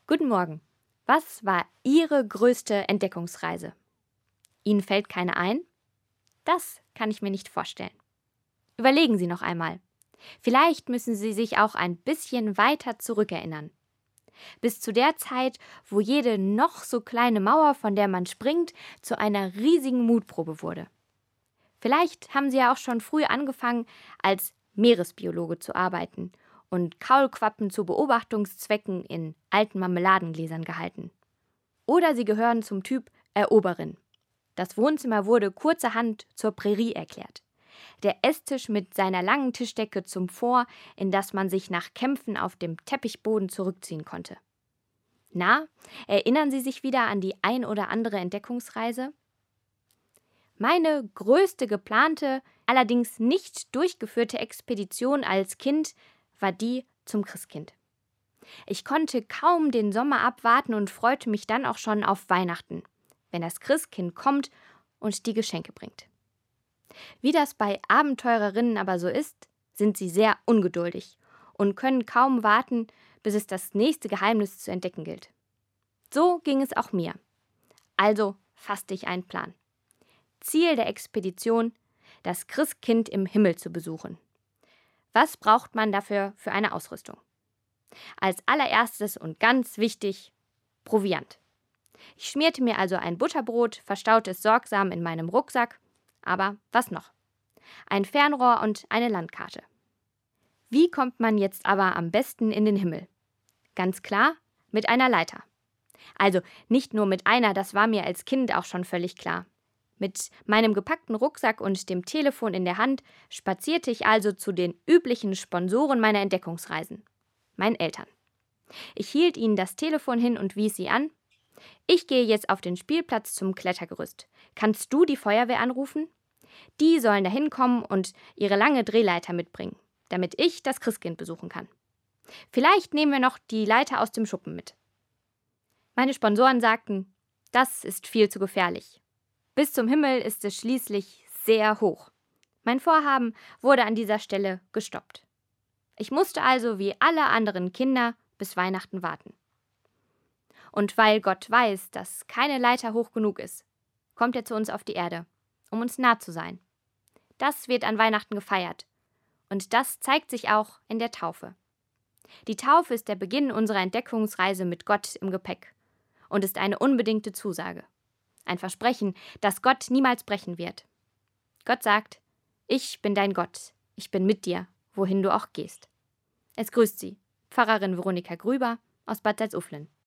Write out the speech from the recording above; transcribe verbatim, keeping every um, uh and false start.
Guten Morgen. Was war Ihre größte Entdeckungsreise? Ihnen fällt keine ein? Das kann ich mir nicht vorstellen. Überlegen Sie noch einmal. Vielleicht müssen Sie sich auch ein bisschen weiter zurückerinnern. Bis zu der Zeit, wo jede noch so kleine Mauer, von der man springt, zu einer riesigen Mutprobe wurde. Vielleicht haben Sie ja auch schon früh angefangen, als Meeresbiologe zu arbeiten und Kaulquappen zu Beobachtungszwecken in alten Marmeladengläsern gehalten. Oder Sie gehören zum Typ Eroberin. Das Wohnzimmer wurde kurzerhand zur Prärie erklärt. Der Esstisch mit seiner langen Tischdecke zum Fort, in das man sich nach Kämpfen auf dem Teppichboden zurückziehen konnte. Na, erinnern Sie sich wieder an die ein oder andere Entdeckungsreise? Meine größte geplante, allerdings nicht durchgeführte Expedition als Kind war die zum Christkind. Ich konnte kaum den Sommer abwarten und freute mich dann auch schon auf Weihnachten, wenn das Christkind kommt und die Geschenke bringt. Wie das bei Abenteurerinnen aber so ist, sind sie sehr ungeduldig und können kaum warten, bis es das nächste Geheimnis zu entdecken gilt. So ging es auch mir. Also fasste ich einen Plan. Ziel der Expedition, das Christkind im Himmel zu besuchen. Was braucht man dafür für eine Ausrüstung? Als allererstes und ganz wichtig, Proviant. Ich schmierte mir also ein Butterbrot, verstaute es sorgsam in meinem Rucksack. Aber was noch? Ein Fernrohr und eine Landkarte. Wie kommt man jetzt aber am besten in den Himmel? Ganz klar, mit einer Leiter. Also nicht nur mit einer, das war mir als Kind auch schon völlig klar. Mit meinem gepackten Rucksack und dem Telefon in der Hand spazierte ich also zu den üblichen Sponsoren meiner Entdeckungsreisen, meinen Eltern. Ich hielt ihnen das Telefon hin und wies sie an. Ich gehe jetzt auf den Spielplatz zum Klettergerüst. Kannst du die Feuerwehr anrufen? Die sollen da hinkommen und ihre lange Drehleiter mitbringen, damit ich das Christkind besuchen kann. Vielleicht nehmen wir noch die Leiter aus dem Schuppen mit. Meine Sponsoren sagten, das ist viel zu gefährlich. Bis zum Himmel ist es schließlich sehr hoch. Mein Vorhaben wurde an dieser Stelle gestoppt. Ich musste also wie alle anderen Kinder bis Weihnachten warten. Und weil Gott weiß, dass keine Leiter hoch genug ist, kommt er zu uns auf die Erde, um uns nah zu sein. Das wird an Weihnachten gefeiert. Und das zeigt sich auch in der Taufe. Die Taufe ist der Beginn unserer Entdeckungsreise mit Gott im Gepäck und ist eine unbedingte Zusage. Ein Versprechen, das Gott niemals brechen wird. Gott sagt, ich bin dein Gott, ich bin mit dir, wohin du auch gehst. Es grüßt Sie, Pfarrerin Veronika Grüber aus Bad Salzuflen.